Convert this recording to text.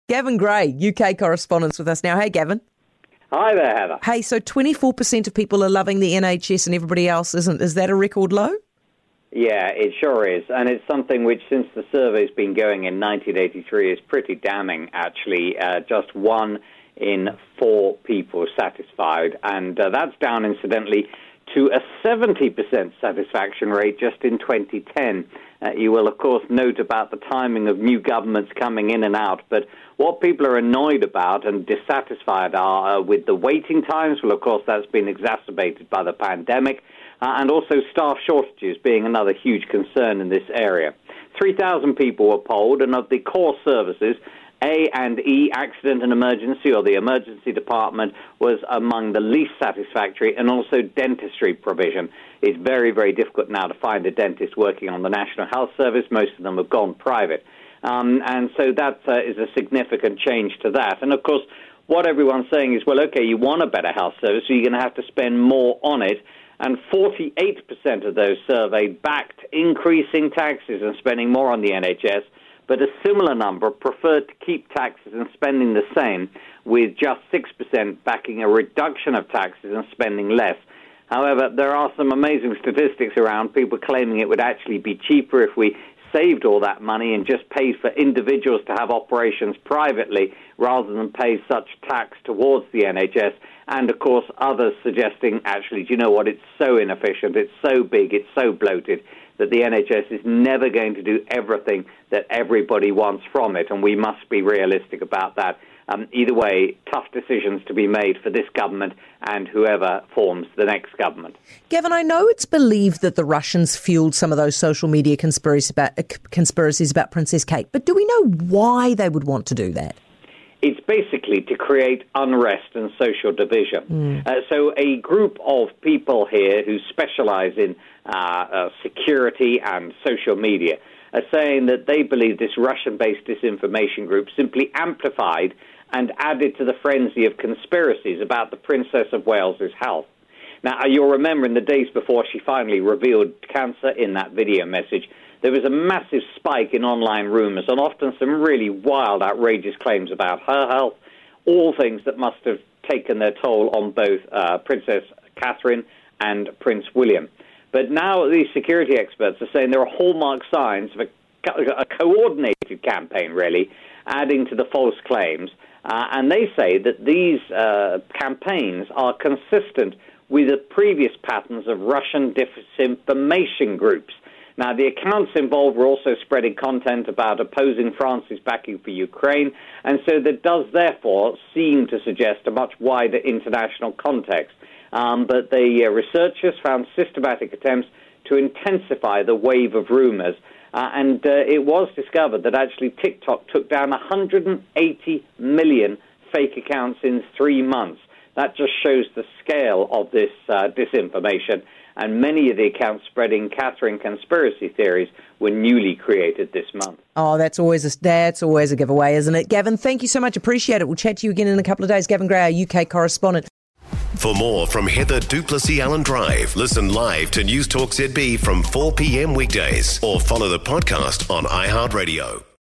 Gavin Gray, UK correspondent with us now. Hey, Gavin. Hi there, Heather. Hey, so 24% of people are loving the NHS and everybody else isn't. Is that a record low? Yeah, it sure is. And it's something which, since the survey's been going in 1983, is pretty damning, actually. Just 1 in 4 people satisfied. And that's down, incidentally, to a 70% satisfaction rate just in 2010. You will, of course, note about the timing of new governments coming in and out, but what people are annoyed about and dissatisfied are with the waiting times. Well, of course, that's been exacerbated by the pandemic, and also staff shortages being another huge concern in this area. 3,000 people were polled, and of the core services, A and E, accident and emergency, or the emergency department, was among the least satisfactory, and also dentistry provision. It's very, very difficult now to find a dentist working on the National Health Service. Most of them have gone private. And so that is a significant change to that. And, of course, what everyone's saying is, well, okay, you want a better health service, so you're going to have to spend more on it. And 48% of those surveyed backed increasing taxes and spending more on the NHS, but a similar number preferred to keep taxes and spending the same, with just 6% backing a reduction of taxes and spending less. However, there are some amazing statistics around, people claiming it would actually be cheaper if we saved all that money and just paid for individuals to have operations privately rather than pay such tax towards the NHS. And, of course, others suggesting, actually, do you know what, it's so inefficient, it's so big, it's so bloated, that the NHS is never going to do everything that everybody wants from it, and we must be realistic about that. Either way, tough decisions to be made for this government and whoever forms the next government. Gavin, I know it's believed that the Russians fueled some of those social media conspiracies about Princess Kate, but do we know why they would want to do that? It's basically to create unrest and social division. So a group of people here who specialize in security and social media are saying that they believe this Russian-based disinformation group simply amplified and added to the frenzy of conspiracies about the Princess of Wales's health. Now, you'll remember in the days before she finally revealed cancer in that video message, there was a massive spike in online rumours and often some really wild, outrageous claims about her health, all things that must have taken their toll on both Princess Catherine and Prince William. But now these security experts are saying there are hallmark signs of a coordinated campaign, really, adding to the false claims. And they say that these campaigns are consistent with the previous patterns of Russian disinformation groups. Now, the accounts involved were also spreading content about opposing France's backing for Ukraine, and so that does therefore seem to suggest a much wider international context. But the researchers found systematic attempts to intensify the wave of rumours, and it was discovered that actually TikTok took down 180 million fake accounts in 3 months. That just shows the scale of this disinformation. And many of the accounts spreading Catherine conspiracy theories were newly created this month. Oh, that's always a giveaway, isn't it? Gavin, thank you so much. Appreciate it. We'll chat to you again in a couple of days. Gavin Gray, our UK correspondent. For more from Heather Duplessis Allen Drive, listen live to News Talk ZB from 4 p.m. weekdays or follow the podcast on iHeartRadio.